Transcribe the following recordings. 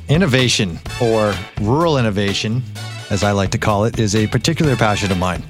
Innovation, or rural innovation, as I like to call it, is a particular passion of mine.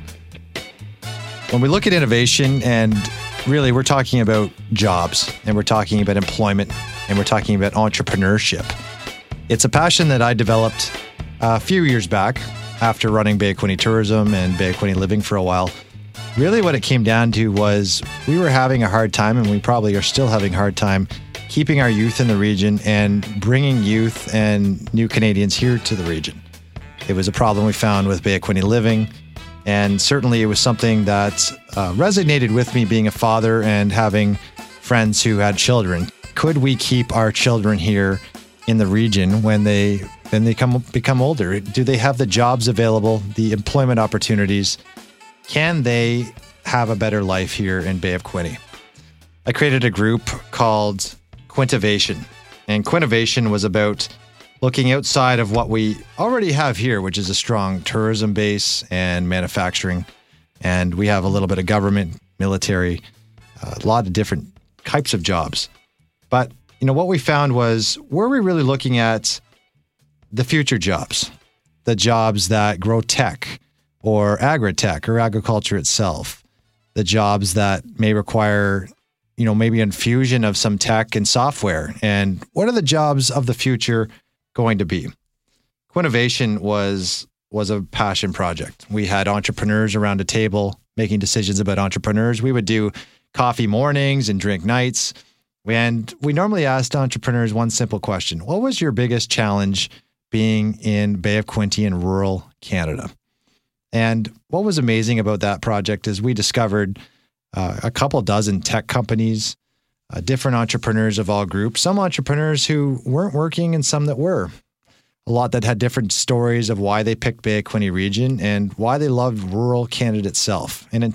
When we look at innovation, and really we're talking about jobs, and we're talking about employment, and we're talking about entrepreneurship. It's a passion that I developed a few years back after running Bay of Quinte Tourism and Bay of Quinte Living for a while. Really what it came down to was we were having a hard time, and we probably are still having a hard time, keeping our youth in the region and bringing youth and new Canadians here to the region. It was a problem we found with Bay of Quinte Living, and certainly it was something that resonated with me being a father and having friends who had children. Could we keep our children here in the region when they become older? Do they have the jobs available, the employment opportunities? Can they have a better life here in Bay of Quinte? I created a group called Quintivation, and Quintivation was about looking outside of what we already have here, which is a strong tourism base and manufacturing. And we have a little bit of government, military, a lot of different types of jobs. But, what we found was, were we really looking at the future jobs, the jobs that grow tech or agri-tech or agriculture itself, the jobs that may require maybe infusion of some tech and software? And what are the jobs of the future going to be? Quintivation was a passion project. We had entrepreneurs around a table making decisions about entrepreneurs. We would do coffee mornings and drink nights. And we normally asked entrepreneurs one simple question: what was your biggest challenge being in Bay of Quinte in rural Canada? And what was amazing about that project is we discovered a couple dozen tech companies, different entrepreneurs of all groups, some entrepreneurs who weren't working and some that were. A lot that had different stories of why they picked Bay of Quinte region and why they loved rural Canada itself. And in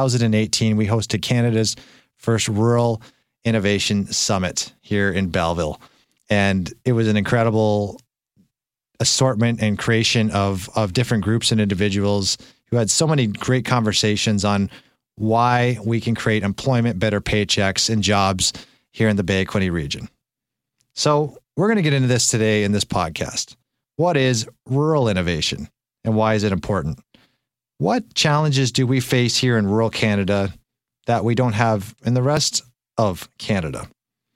2018, we hosted Canada's first Rural Innovation Summit here in Belleville. And it was an incredible assortment and creation of different groups and individuals who had so many great conversations on why we can create employment, better paychecks, and jobs here in the Bay of Quinte region. So we're going to get into this today in this podcast. What is rural innovation and why is it important? What challenges do we face here in rural Canada that we don't have in the rest of Canada?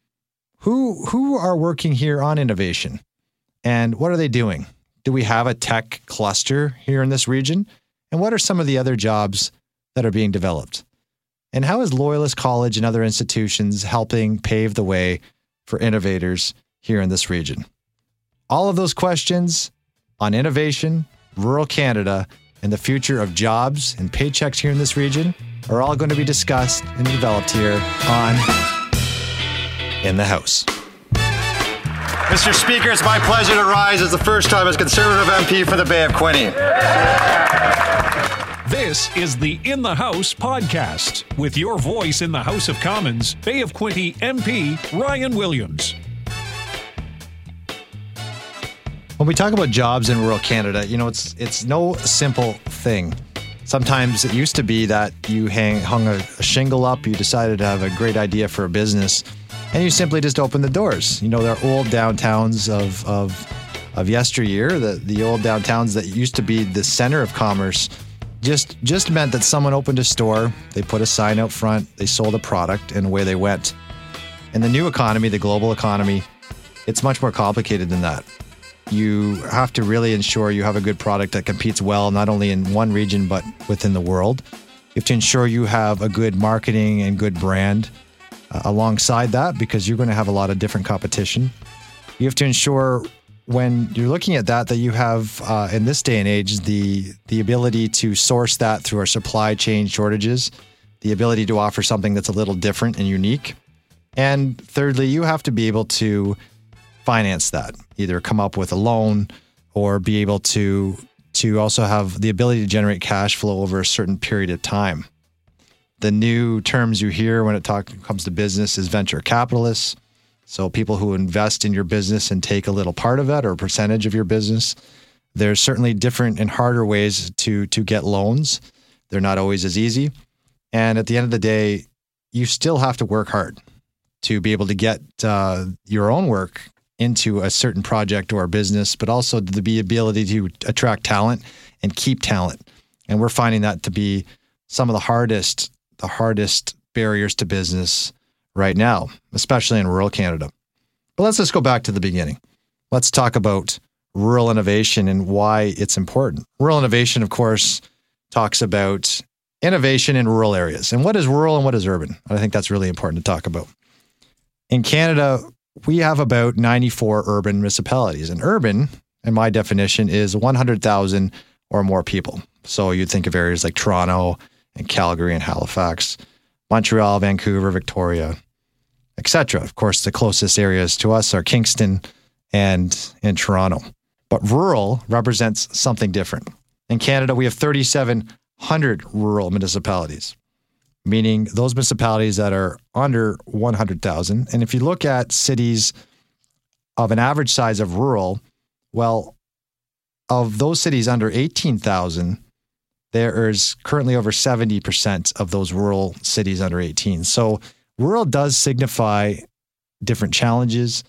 Who are working here on innovation? And what are they doing? Do we have a tech cluster here in this region? And what are some of the other jobs that are being developed? And how is Loyalist College and other institutions helping pave the way for innovators here in this region? All of those questions on innovation, rural Canada, and the future of jobs and paychecks here in this region are all going to be discussed and developed here on In the House. Mr. Speaker, it's my pleasure to rise as the first time as Conservative MP for the Bay of Quinte. This is the In the House podcast with your voice in the House of Commons, Bay of Quinte MP Ryan Williams. When we talk about jobs in rural Canada, it's no simple thing. Sometimes it used to be that you hung a shingle up, you decided to have a great idea for a business, and you simply just opened the doors. There are old downtowns of yesteryear, the old downtowns that used to be the center of commerce. Just meant that someone opened a store, they put a sign out front, they sold a product, and away they went. In the new economy, the global economy, it's much more complicated than that. You have to really ensure you have a good product that competes well, not only in one region, but within the world. You have to ensure you have a good marketing and good brand alongside that, because you're going to have a lot of different competition. You have to ensure when you're looking at that you have, in this day and age, the ability to source that through our supply chain shortages, the ability to offer something that's a little different and unique. And thirdly, you have to be able to finance that, either come up with a loan or be able to also have the ability to generate cash flow over a certain period of time. The new terms you hear when it comes to business is venture capitalists. So people who invest in your business and take a little part of that or a percentage of your business. There's certainly different and harder ways to get loans. They're not always as easy. And at the end of the day, you still have to work hard to be able to get your own work into a certain project or a business, but also the ability to attract talent and keep talent. And we're finding that to be some of the hardest barriers to business right now, especially in rural Canada. But let's just go back to the beginning. Let's talk about rural innovation and why it's important. Rural innovation, of course, talks about innovation in rural areas. And what is rural and what is urban? I think that's really important to talk about. In Canada, we have about 94 urban municipalities. And urban, in my definition, is 100,000 or more people. So you'd think of areas like Toronto and Calgary and Halifax, Montreal, Vancouver, Victoria, etc. Of course, the closest areas to us are Kingston and Toronto. But rural represents something different. In Canada, we have 3,700 rural municipalities, meaning those municipalities that are under 100,000. And if you look at cities of an average size of rural, well, of those cities under 18,000, there is currently over 70% of those rural cities under 18. So rural does signify different challenges.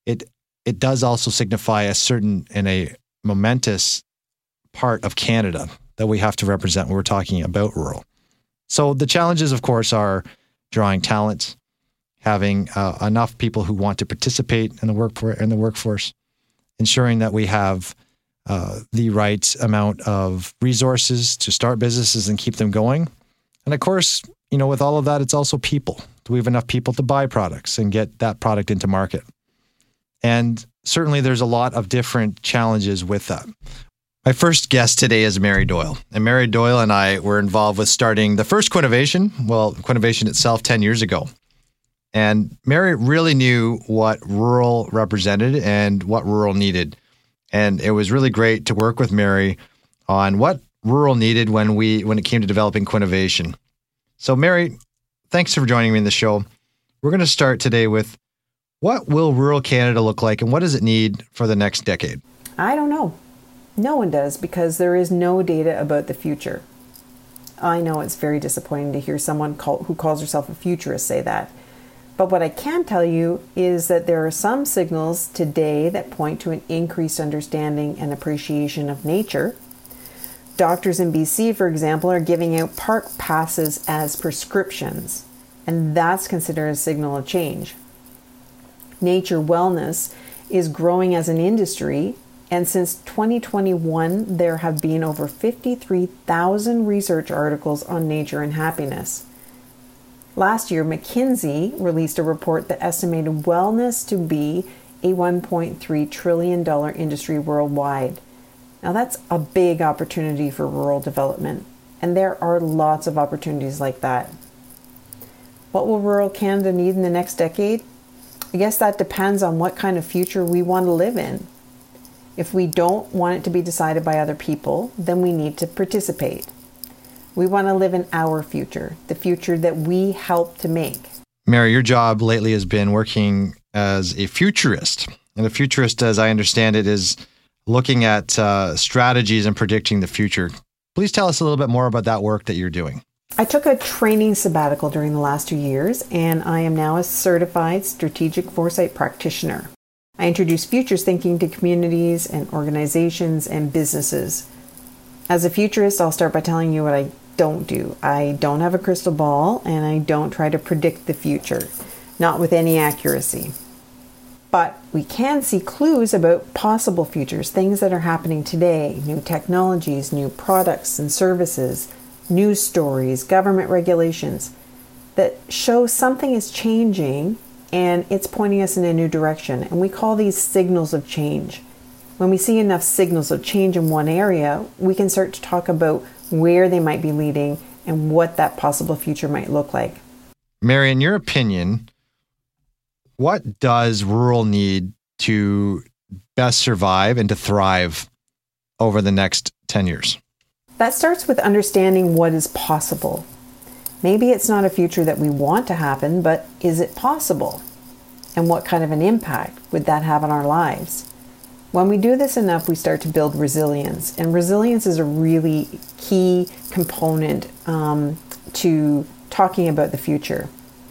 It does also signify a certain and a momentous part of Canada that we have to represent when we're talking about rural. So the challenges, of course, are drawing talent, having enough people who want to participate in the workforce, ensuring that we have the right amount of resources to start businesses and keep them going. And of course, with all of that, it's also people. Do we have enough people to buy products and get that product into market? And certainly there's a lot of different challenges with that. My first guest today is Mary Doyle. And Mary Doyle and I were involved with starting the first Quinnovation, Quinnovation itself 10 years ago. And Mary really knew what rural represented and what rural needed. And it was really great to work with Mary on what rural needed when it came to developing Quinnovation. So Mary, thanks for joining me in the show. We're going to start today with what will rural Canada look like and what does it need for the next decade? I don't know. No one does because there is no data about the future. I know it's very disappointing to hear someone who calls herself a futurist say that. But what I can tell you is that there are some signals today that point to an increased understanding and appreciation of nature. Doctors in BC, for example, are giving out park passes as prescriptions, and that's considered a signal of change. Nature wellness is growing as an industry, and since 2021, there have been over 53,000 research articles on nature and happiness. Last year, McKinsey released a report that estimated wellness to be a $1.3 trillion industry worldwide. Now that's a big opportunity for rural development, and there are lots of opportunities like that. What will rural Canada need in the next decade? I guess that depends on what kind of future we want to live in. If we don't want it to be decided by other people, then we need to participate. We want to live in our future, the future that we help to make. Mary, your job lately has been working as a futurist. And a futurist, as I understand it, is looking at strategies and predicting the future. Please tell us a little bit more about that work that you're doing. I took a training sabbatical during the last 2 years, and I am now a certified strategic foresight practitioner. I introduce futures thinking to communities and organizations and businesses. As a futurist, I'll start by telling you what I don't do. I don't have a crystal ball, and I don't try to predict the future, not with any accuracy. But we can see clues about possible futures, things that are happening today, new technologies, new products and services, news stories, government regulations that show something is changing and it's pointing us in a new direction. And we call these signals of change. When we see enough signals of change in one area, we can start to talk about where they might be leading and what that possible future might look like. Mary, in your opinion, what does rural need to best survive and to thrive over the next 10 years? That starts with understanding what is possible. Maybe it's not a future that we want to happen, but is it possible? And what kind of an impact would that have on our lives? When we do this enough, we start to build resilience. And resilience is a really key component to talking about the future.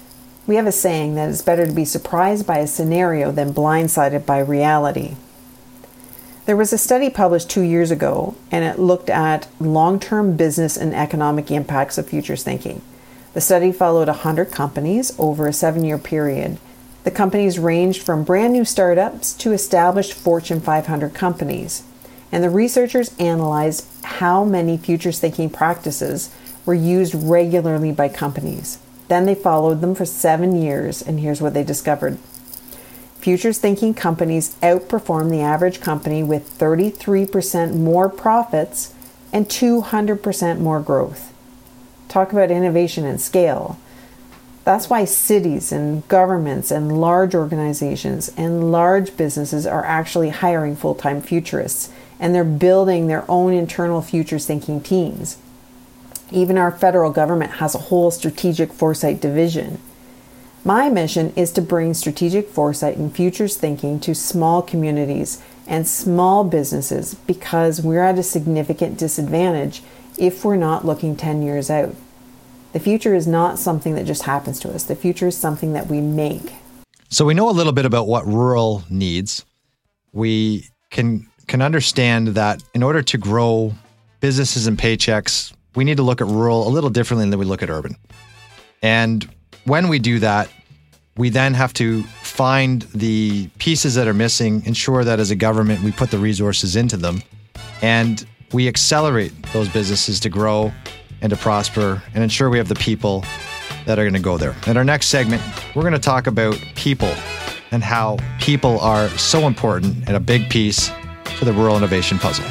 We have a saying that it's better to be surprised by a scenario than blindsided by reality. There was a study published 2 years ago, and it looked at long-term business and economic impacts of futures thinking. The study followed 100 companies over a 7-year period. The companies ranged from brand new startups to established Fortune 500 companies. And the researchers analyzed how many futures thinking practices were used regularly by companies. Then they followed them for 7 years, and here's what they discovered. Futures thinking companies outperform the average company with 33% more profits and 200% more growth. Talk about innovation and scale. That's why cities and governments and large organizations and large businesses are actually hiring full-time futurists, and they're building their own internal futures thinking teams. Even our federal government has a whole strategic foresight division. My mission is to bring strategic foresight and futures thinking to small communities and small businesses because we're at a significant disadvantage if we're not looking 10 years out. The future is not something that just happens to us. The future is something that we make. So we know a little bit about what rural needs. We can understand that in order to grow businesses and paychecks, we need to look at rural a little differently than we look at urban. And when we do that, we then have to find the pieces that are missing, ensure that as a government, we put the resources into them, and we accelerate those businesses to grow and to prosper and ensure we have the people that are going to go there. In our next segment, we're going to talk about people and how people are so important and a big piece to the rural innovation puzzle.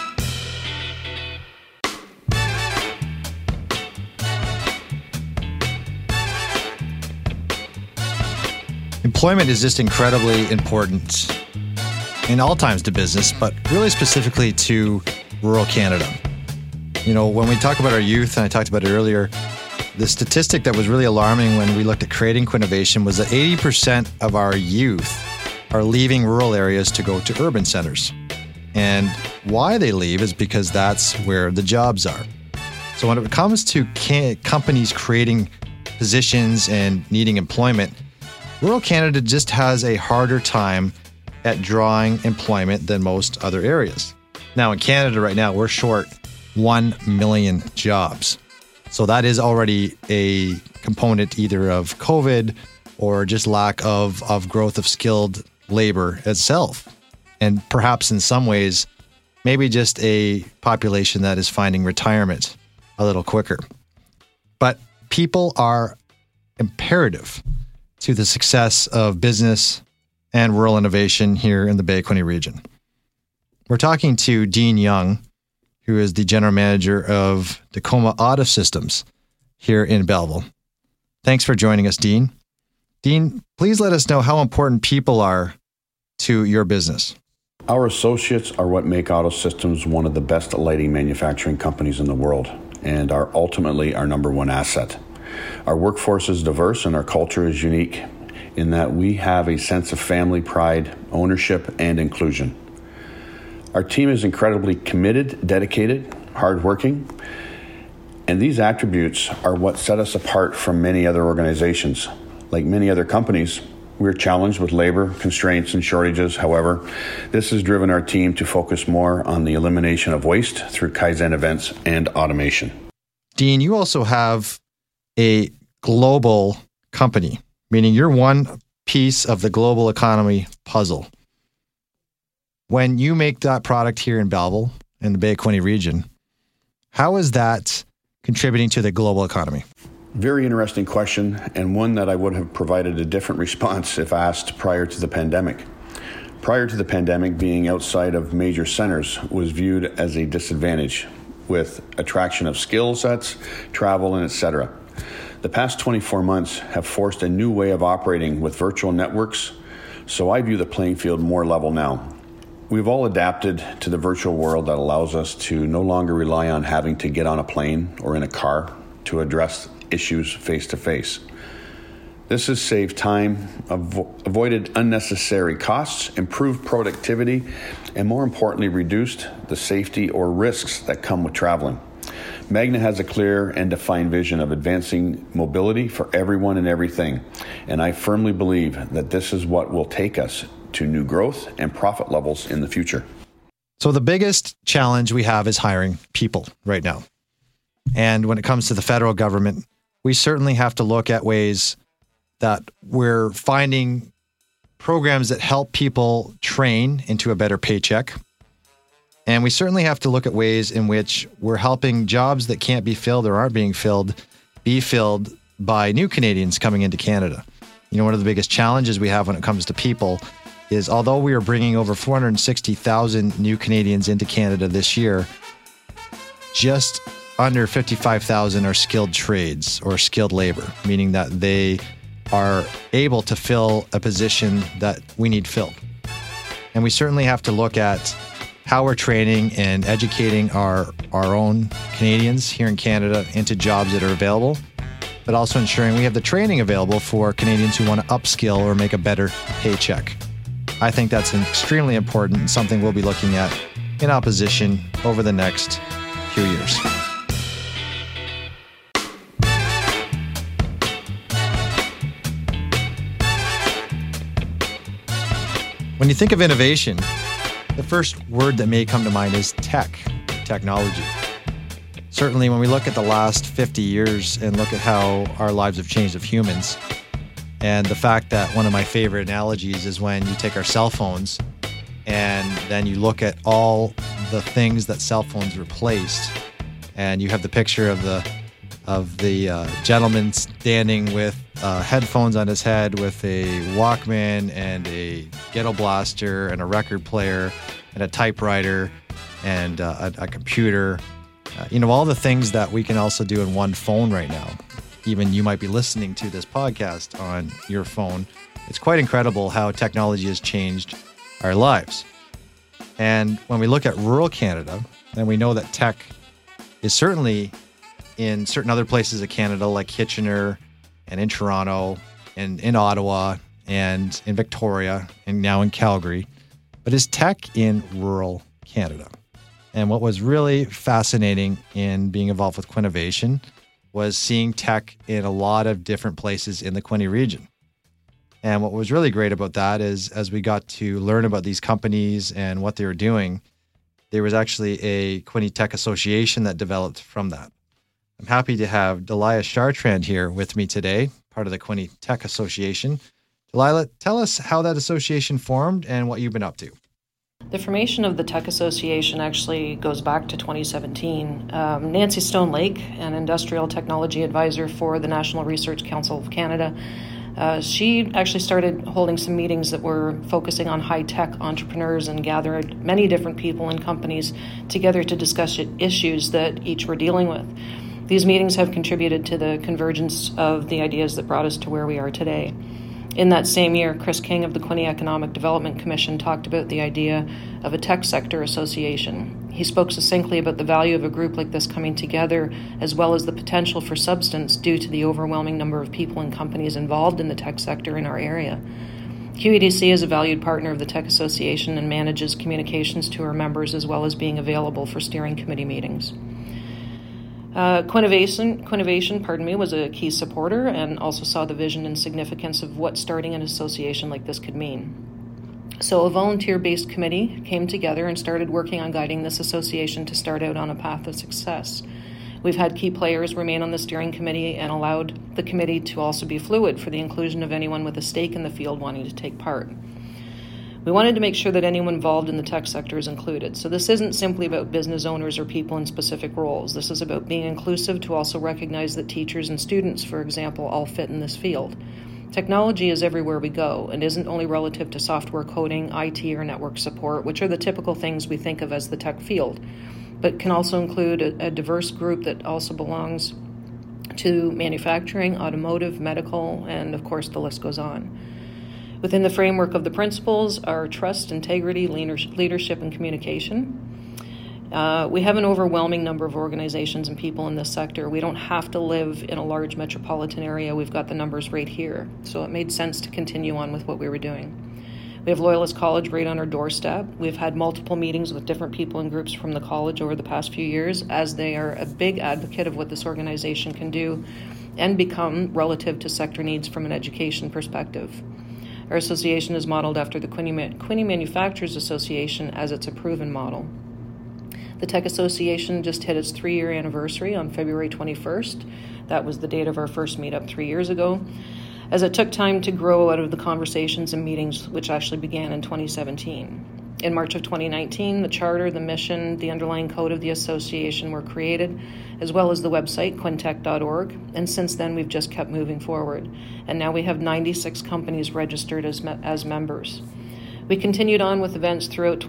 Employment is just incredibly important in all times to business, but really specifically to rural Canada. You know, when we talk about our youth, and I talked about it earlier, the statistic that was really alarming when we looked at creating Quinnovation was that 80% of our youth are leaving rural areas to go to urban centers. And why they leave is because that's where the jobs are. So when it comes to companies creating positions and needing employment, rural Canada just has a harder time at drawing employment than most other areas. Now in Canada right now, we're short 1 million jobs. So that is already a component either of COVID or just lack of growth of skilled labor itself. And perhaps in some ways, maybe just a population that is finding retirement a little quicker. But people are imperative to the success of business and rural innovation here in the Bay Quinte region. We're talking to Dean Young, who is the general manager of Tacoma Auto Systems here in Belleville. Thanks for joining us, Dean. Dean, please let us know how important people are to your business. Our associates are what make Auto Systems one of the best lighting manufacturing companies in the world and are ultimately our number one asset. Our workforce is diverse and our culture is unique in that we have a sense of family pride, ownership, and inclusion. Our team is incredibly committed, dedicated, hardworking, and these attributes are what set us apart from many other organizations. Like many other companies, we're challenged with labor constraints and shortages. However, this has driven our team to focus more on the elimination of waste through Kaizen events and automation. Dean, you also have a global company, meaning you're one piece of the global economy puzzle. When you make that product here in Belleville, in the Bay Quinte region, how is that contributing to the global economy? Very interesting question, and one that I would have provided a different response if asked prior to the pandemic. Prior to the pandemic, being outside of major centers was viewed as a disadvantage with attraction of skill sets, travel, and etc. The past 24 months have forced a new way of operating with virtual networks, so I view the playing field more level now. We've all adapted to the virtual world that allows us to no longer rely on having to get on a plane or in a car to address issues face-to-face. This has saved time, avoided unnecessary costs, improved productivity, and more importantly, reduced the safety or risks that come with traveling. Magna has a clear and defined vision of advancing mobility for everyone and everything, and I firmly believe that this is what will take us to new growth and profit levels in the future. So the biggest challenge we have is hiring people right now. And when it comes to the federal government, we certainly have to look at ways that we're finding programs that help people train into a better paycheck. And we certainly have to look at ways in which we're helping jobs that can't be filled or aren't being filled be filled by new Canadians coming into Canada. You know, one of the biggest challenges we have when it comes to people is although we are bringing over 460,000 new Canadians into Canada this year, just under 55,000 are skilled trades or skilled labor, meaning that they are able to fill a position that we need filled. And we certainly have to look at how we're training and educating our own Canadians here in Canada into jobs that are available, but also ensuring we have the training available for Canadians who want to upskill or make a better paycheck. I think that's extremely important and something we'll be looking at in opposition over the next few years. When you think of innovation, the first word that may come to mind is technology. Certainly, when we look at the last 50 years and look at how our lives have changed of humans, and the fact that one of my favorite analogies is when you take our cell phones and then you look at all the things that cell phones replaced, and you have the picture of the gentleman standing with headphones on his head with a Walkman and a ghetto blaster and a record player and a typewriter and a computer. All the things that we can also do in one phone right now. Even you might be listening to this podcast on your phone. It's quite incredible how technology has changed our lives. And when we look at rural Canada, then we know that tech is certainly in certain other places of Canada like Kitchener and in Toronto and in Ottawa and in Victoria and now in Calgary, but is tech in rural Canada. And what was really fascinating in being involved with Quinovation was seeing tech in a lot of different places in the Quinte region. And what was really great about that is as we got to learn about these companies and what they were doing, there was actually a Quinte Tech Association that developed from that. I'm happy to have Delilah Chartrand here with me today, part of the Quinte Tech Association. Delilah, tell us how that association formed and what you've been up to. The formation of the Tech Association actually goes back to 2017. Nancy Stone Lake, an industrial technology advisor for the National Research Council of Canada, she actually started holding some meetings that were focusing on high-tech entrepreneurs and gathered many different people and companies together to discuss issues that each were dealing with. These meetings have contributed to the convergence of the ideas that brought us to where we are today. In that same year, Chris King of the Quinte Economic Development Commission talked about the idea of a tech sector association. He spoke succinctly about the value of a group like this coming together, as well as the potential for substance due to the overwhelming number of people and companies involved in the tech sector in our area. QEDC is a valued partner of the Tech Association and manages communications to our members, as well as being available for steering committee meetings. Quinovation, was a key supporter and also saw the vision and significance of what starting an association like this could mean. So a volunteer-based committee came together and started working on guiding this association to start out on a path of success. We've had key players remain on the steering committee and allowed the committee to also be fluid for the inclusion of anyone with a stake in the field wanting to take part. We wanted to make sure that anyone involved in the tech sector is included. So this isn't simply about business owners or people in specific roles. This is about being inclusive to also recognize that teachers and students, for example, all fit in this field. Technology is everywhere we go and isn't only relative to software coding, IT, or network support, which are the typical things we think of as the tech field, but can also include a diverse group that also belongs to manufacturing, automotive, medical, and of course the list goes on. Within the framework of the principles are trust, integrity, leadership, and communication. We have an overwhelming number of organizations and people in this sector. We don't have to live in a large metropolitan area. We've got the numbers right here. So it made sense to continue on with what we were doing. We have Loyalist College right on our doorstep. We've had multiple meetings with different people and groups from the college over the past few years, as they are a big advocate of what this organization can do and become relative to sector needs from an education perspective. Our association is modeled after the Quinte Manufacturers Association, as it's a proven model. The Tech Association just hit its 3-year anniversary on February 21st. That was the date of our first meetup 3 years ago, as it took time to grow out of the conversations and meetings which actually began in 2017. In March of 2019, the charter, the mission, the underlying code of the association were created, as well as the website, quintech.org, and since then we've just kept moving forward. And now we have 96 companies registered as members. We continued on with events throughout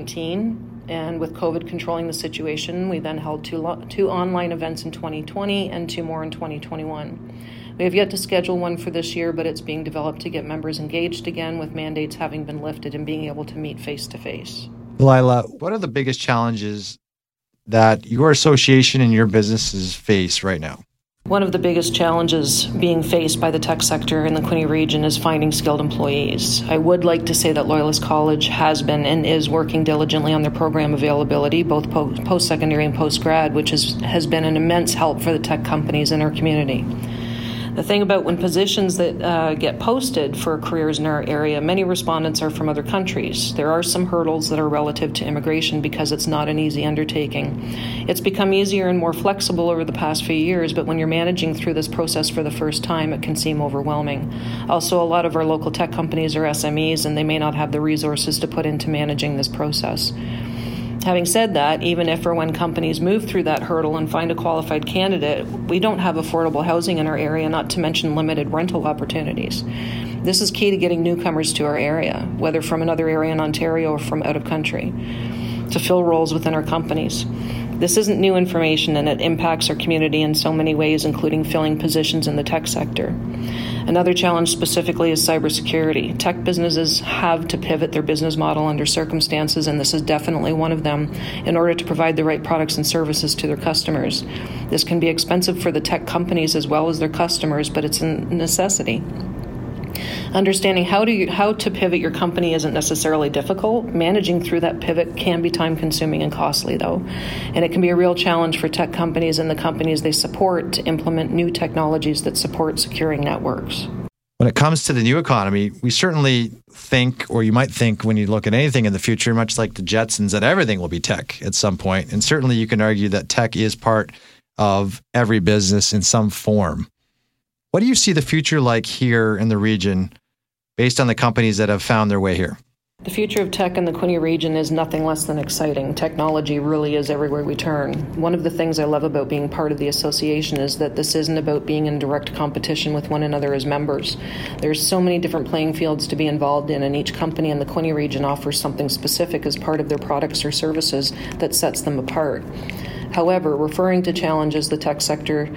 2019, and with COVID controlling the situation, we then held two online events in 2020 and 2 more in 2021. We have yet to schedule one for this year, but it's being developed to get members engaged again, with mandates having been lifted and being able to meet face-to-face. Lila, what are the biggest challenges that your association and your businesses face right now? One of the biggest challenges being faced by the tech sector in the Quinte region is finding skilled employees. I would like to say that Loyalist College has been and is working diligently on their program availability, both post-secondary and post-grad, which has been an immense help for the tech companies in our community. The thing about when positions that get posted for careers in our area, many respondents are from other countries. There are some hurdles that are relative to immigration because it's not an easy undertaking. It's become easier and more flexible over the past few years, but when you're managing through this process for the first time, it can seem overwhelming. Also, a lot of our local tech companies are SMEs, and they may not have the resources to put into managing this process. Having said that, even if or when companies move through that hurdle and find a qualified candidate, we don't have affordable housing in our area, not to mention limited rental opportunities. This is key to getting newcomers to our area, whether from another area in Ontario or from out of country, to fill roles within our companies. This isn't new information, and it impacts our community in so many ways, including filling positions in the tech sector. Another challenge specifically is cybersecurity. Tech businesses have to pivot their business model under circumstances, and this is definitely one of them, in order to provide the right products and services to their customers. This can be expensive for the tech companies as well as their customers, but it's a necessity. Understanding how to pivot your company isn't necessarily difficult. Managing through that pivot can be time-consuming and costly, though, and it can be a real challenge for tech companies and the companies they support to implement new technologies that support securing networks. When it comes to the new economy, we certainly think, or you might think when you look at anything in the future, much like the Jetsons, that everything will be tech at some point. And certainly you can argue that tech is part of every business in some form. What do you see the future like here in the region based on the companies that have found their way here? The future of tech in the Quinte region is nothing less than exciting. Technology really is everywhere we turn. One of the things I love about being part of the association is that this isn't about being in direct competition with one another as members. There's so many different playing fields to be involved in, and each company in the Quinte region offers something specific as part of their products or services that sets them apart. However, referring to challenges the tech sector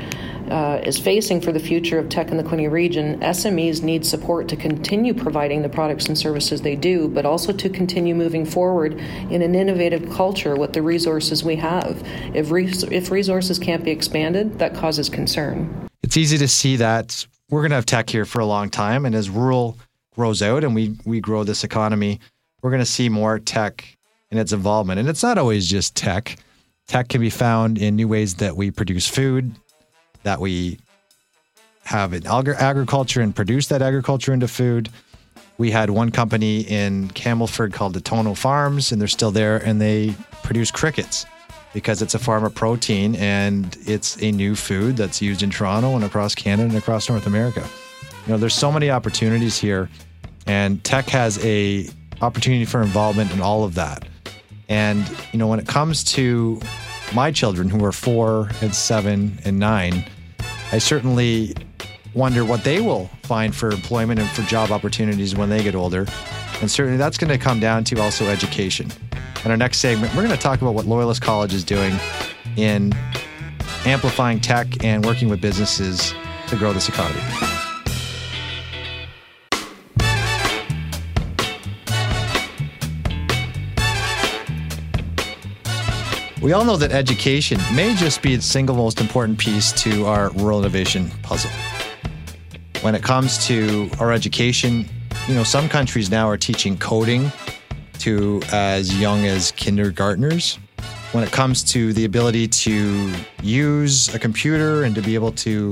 is facing for the future of tech in the Quinte region, SMEs need support to continue providing the products and services they do, but also to continue moving forward in an innovative culture with the resources we have. If resources can't be expanded, that causes concern. It's easy to see that we're going to have tech here for a long time, and as rural grows out and we grow this economy, we're going to see more tech in its involvement. And it's not always just tech. Tech can be found in new ways that we produce food, that we have in agriculture and produce that agriculture into food. We had one company in Campbellford called Atono Farms, and they're still there, and they produce crickets because it's a form of protein, and it's a new food that's used in Toronto and across Canada and across North America. You know, there's so many opportunities here, and tech has a opportunity for involvement in all of that. And, you know, when it comes to my children who are 4 and 7 and 9, I certainly wonder what they will find for employment and for job opportunities when they get older. And certainly that's going to come down to also education. In our next segment, we're going to talk about what Loyalist College is doing in amplifying tech and working with businesses to grow this economy. We all know that education may just be the single most important piece to our rural innovation puzzle. When it comes to our education, some countries now are teaching coding to as young as kindergartners. When it comes to the ability to use a computer and to be able to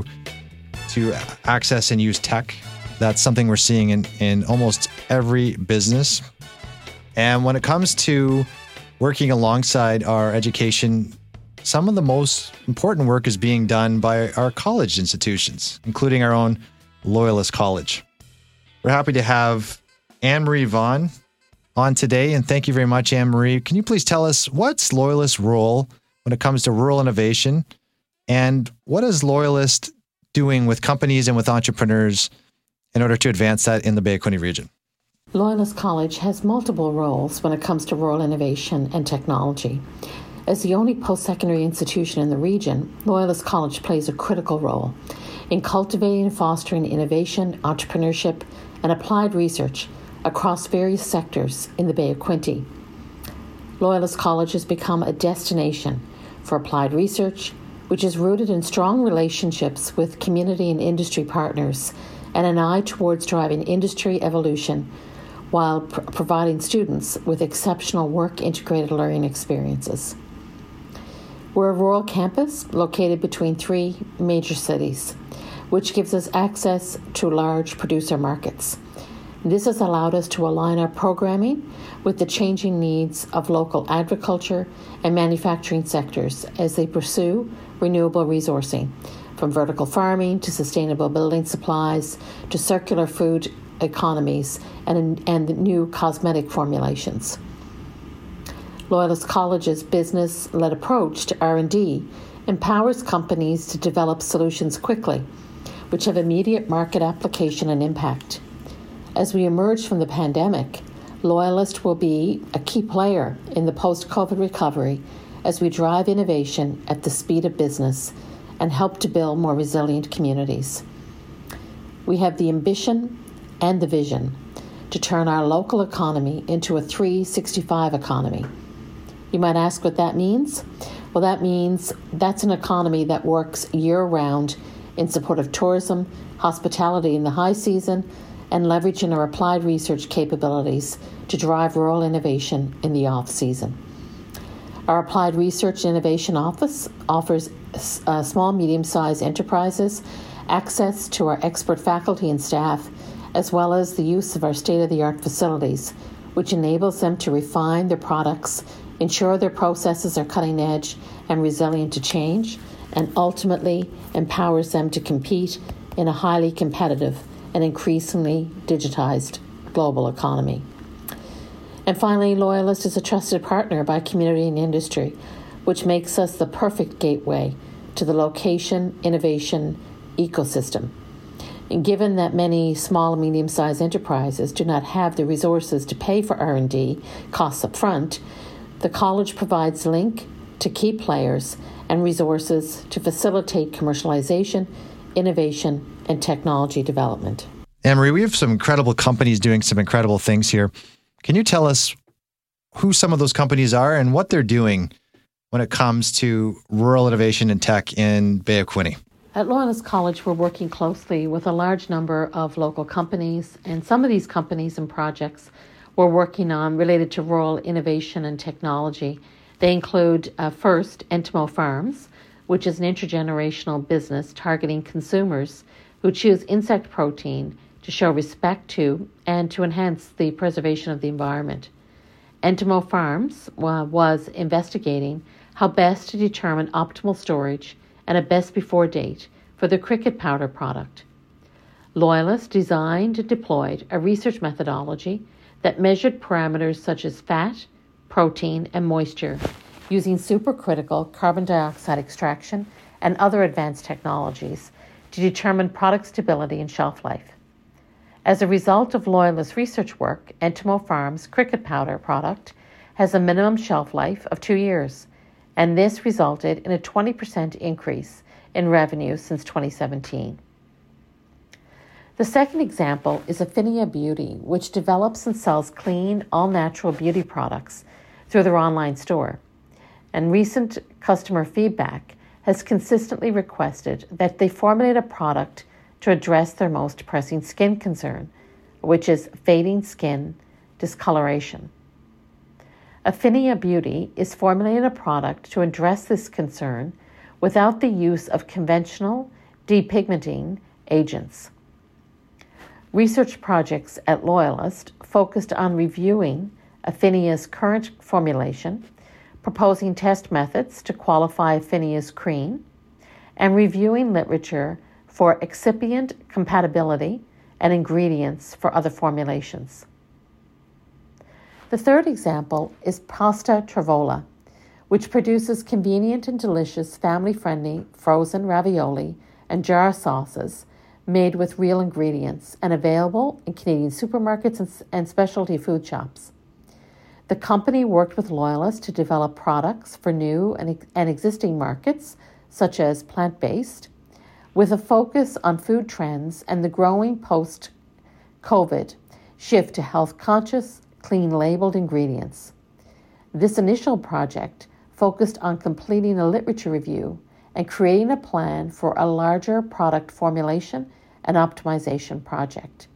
access and use tech, that's something we're seeing in almost every business. And when it comes to working alongside our education, some of the most important work is being done by our college institutions, including our own Loyalist College. We're happy to have Anne-Marie Vaughan on today, and thank you very much, Anne-Marie. Can you please tell us what's Loyalist's role when it comes to rural innovation, and what is Loyalist doing with companies and with entrepreneurs in order to advance that in the Bay of Quinte region? Loyalist College has multiple roles when it comes to rural innovation and technology. As the only post-secondary institution in the region, Loyalist College plays a critical role in cultivating and fostering innovation, entrepreneurship, and applied research across various sectors in the Bay of Quinte. Loyalist College has become a destination for applied research, which is rooted in strong relationships with community and industry partners and an eye towards driving industry evolution while providing students with exceptional work-integrated learning experiences. We're a rural campus located between 3 major cities, which gives us access to large producer markets. This has allowed us to align our programming with the changing needs of local agriculture and manufacturing sectors as they pursue renewable resourcing, from vertical farming to sustainable building supplies to circular food economies and new cosmetic formulations. Loyalist College's business-led approach to R&D empowers companies to develop solutions quickly, which have immediate market application and impact. As we emerge from the pandemic, Loyalist will be a key player in the post-COVID recovery as we drive innovation at the speed of business and help to build more resilient communities. We have the ambition and the vision to turn our local economy into a 365 economy. You might ask what that means? Well, that means that's an economy that works year-round in support of tourism, hospitality in the high season, and leveraging our applied research capabilities to drive rural innovation in the off-season. Our Applied Research and Innovation Office offers small, medium-sized enterprises access to our expert faculty and staff, as well as the use of our state-of-the-art facilities, which enables them to refine their products, ensure their processes are cutting edge and resilient to change, and ultimately empowers them to compete in a highly competitive and increasingly digitized global economy. And finally, Loyalist is a trusted partner by community and industry, which makes us the perfect gateway to the location innovation ecosystem. And given that many small and medium-sized enterprises do not have the resources to pay for R&D costs up front, the college provides a link to key players and resources to facilitate commercialization, innovation, and technology development. Anne-Marie, we have some incredible companies doing some incredible things here. Can you tell us who some of those companies are and what they're doing when it comes to rural innovation and tech in Bay of Quinte? At Loyalist College, we're working closely with a large number of local companies, and some of these companies and projects we're working on related to rural innovation and technology. They include, first, Entimo Farms, which is an intergenerational business targeting consumers who choose insect protein to show respect to and to enhance the preservation of the environment. Entimo Farms was investigating how best to determine optimal storage and a best before date for the cricket powder product. Loyalist designed and deployed a research methodology that measured parameters such as fat, protein, and moisture using supercritical carbon dioxide extraction and other advanced technologies to determine product stability and shelf life. As a result of Loyalist research work, Entimo Farms' cricket powder product has a minimum shelf life of 2 years, and this resulted in a 20% increase in revenue since 2017. The second example is Affinia Beauty, which develops and sells clean, all-natural beauty products through their online store. And recent customer feedback has consistently requested that they formulate a product to address their most pressing skin concern, which is fading skin discoloration. Affinia Beauty is formulating a product to address this concern without the use of conventional depigmenting agents. Research projects at Loyalist focused on reviewing Affinia's current formulation, proposing test methods to qualify Affinia's cream, and reviewing literature for excipient compatibility and ingredients for other formulations. The third example is Pasta Travola, which produces convenient and delicious family-friendly frozen ravioli and jar sauces made with real ingredients and available in Canadian supermarkets and specialty food shops. The company worked with Loyalist to develop products for new and existing markets, such as plant-based, with a focus on food trends and the growing post-COVID shift to health-conscious, clean-labeled ingredients. This initial project focused on completing a literature review and creating a plan for a larger product formulation and optimization project.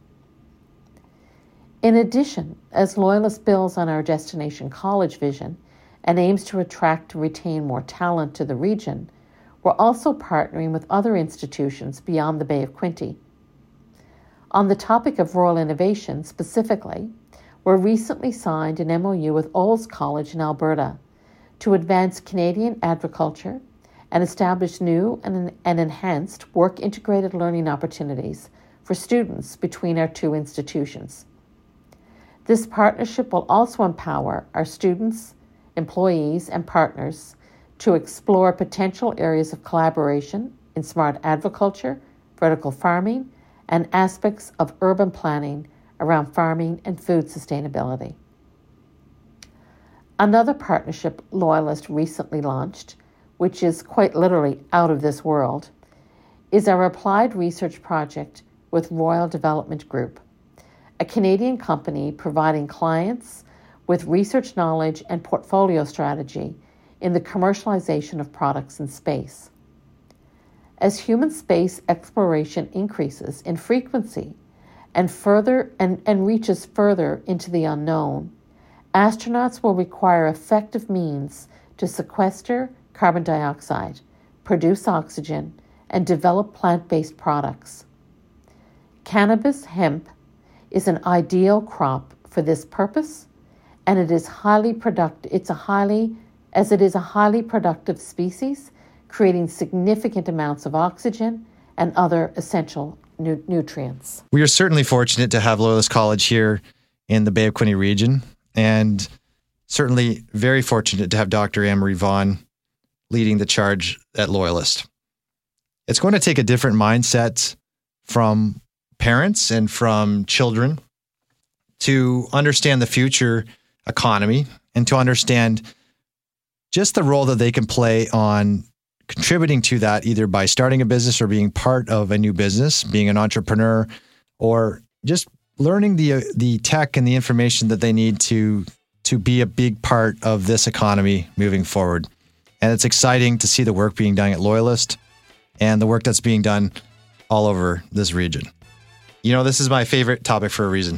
In addition, as Loyalist builds on our destination college vision and aims to attract and retain more talent to the region, we're also partnering with other institutions beyond the Bay of Quinte. On the topic of rural innovation specifically, we recently signed an MOU with Olds College in Alberta to advance Canadian agriculture and establish new and enhanced work-integrated learning opportunities for students between our two institutions. This partnership will also empower our students, employees, and partners to explore potential areas of collaboration in smart agriculture, vertical farming, and aspects of urban planning around farming and food sustainability. Another partnership Loyalist recently launched, which is quite literally out of this world, is our applied research project with Royal Development Group, a Canadian company providing clients with research knowledge and portfolio strategy in the commercialization of products in space. As human space exploration increases in frequency and reaches further into the unknown, astronauts will require effective means to sequester carbon dioxide, produce oxygen, and develop plant-based products. Cannabis hemp is an ideal crop for this purpose, and it is highly productive. It is a highly productive species, creating significant amounts of oxygen and other essential nutrients. We are certainly fortunate to have Loyalist College here in the Bay of Quinte region, and certainly very fortunate to have Dr. Anne-Marie Vaughan leading the charge at Loyalist. It's going to take a different mindset from parents and from children to understand the future economy and to understand just the role that they can play on contributing to that, either by starting a business or being part of a new business, being an entrepreneur, or just learning the tech and the information that they need to be a big part of this economy moving forward. And it's exciting to see the work being done at Loyalist and the work that's being done all over this region. You know, this is my favorite topic for a reason.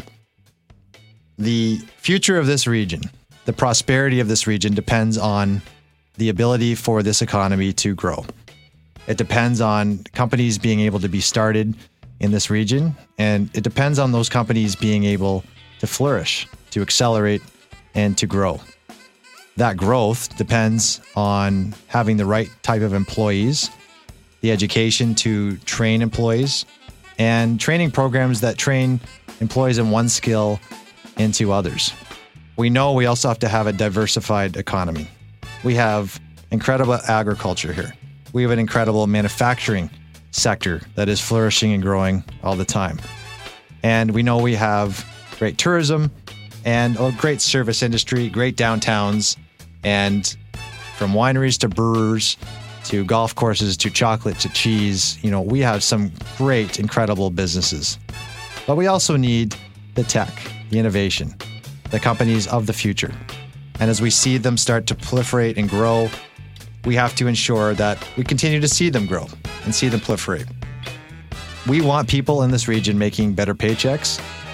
The future of this region, the prosperity of this region depends on the ability for this economy to grow. It depends on companies being able to be started in this region, and it depends on those companies being able to flourish, to accelerate, and to grow. That growth depends on having the right type of employees, the education to train employees, and training programs that train employees in one skill into others. We know we also have to have a diversified economy. We have incredible agriculture here. We have an incredible manufacturing sector that is flourishing and growing all the time. And we know we have great tourism and a great service industry, great downtowns, and from wineries to brewers to golf courses to chocolate to cheese, you know, we have some great, incredible businesses. But we also need the tech, the innovation, the companies of the future. And as we see them start to proliferate and grow, we have to ensure that we continue to see them grow and see them proliferate. We want people in this region making better paychecks,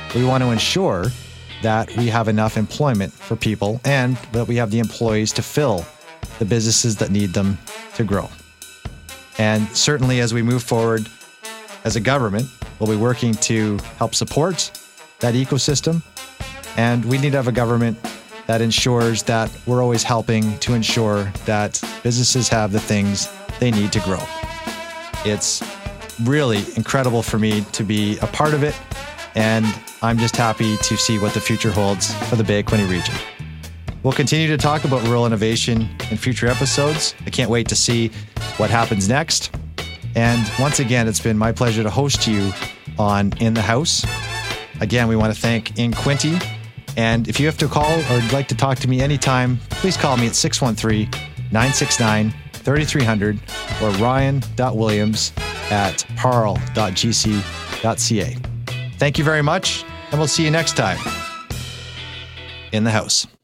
We want to ensure that we have enough employment for people and that we have the employees to fill the businesses that need them to grow. And certainly as we move forward as a government, we'll be working to help support that ecosystem. And we need to have a government that ensures that we're always helping to ensure that businesses have the things they need to grow. It's really incredible for me to be a part of it, and I'm just happy to see what the future holds for the Bay of Quinte region. We'll continue to talk about rural innovation in future episodes. I can't wait to see what happens next. And once again, it's been my pleasure to host you on In the House. Again, we want to thank In Quinte. And if you have to call or like to talk to me anytime, please call me at 613-969-3300 or ryan.williams@parle.gc.ca. Thank you very much, and we'll see you next time in the house.